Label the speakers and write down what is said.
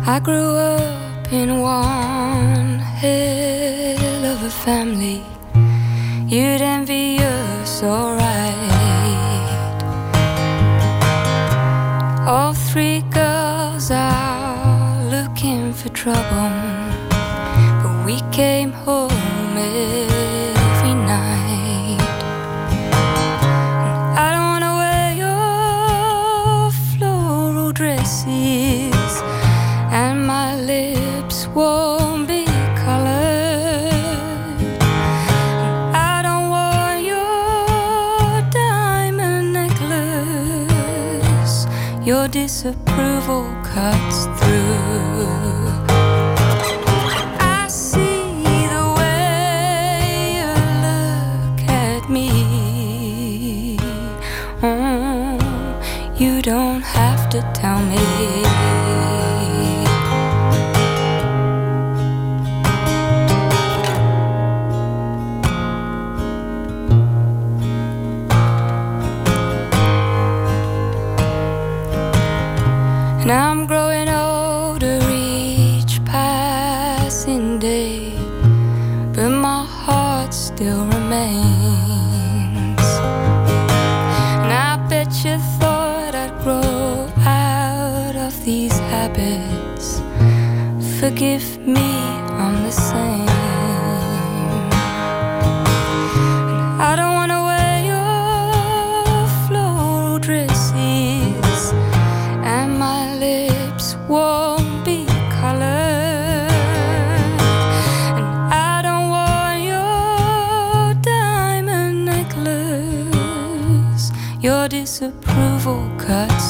Speaker 1: I grew up in one hell of a family. You'd envy us, alright. All three girls are looking for trouble, but we came home every night. And I don't wanna wear your floral dresses, and my lips won't be colored. I don't want your diamond necklace. Your disapproval cuts through. I see the way you look at me. Oh, you don't have to tell me. And I'm growing older each passing day, but my heart still remains. And I bet you thought I'd grow out of these habits. Forgive me, I'm the same. And I don't wanna wear your floral dresses, and my lips won't be colored. And I don't want your diamond necklace. Your disapproval cuts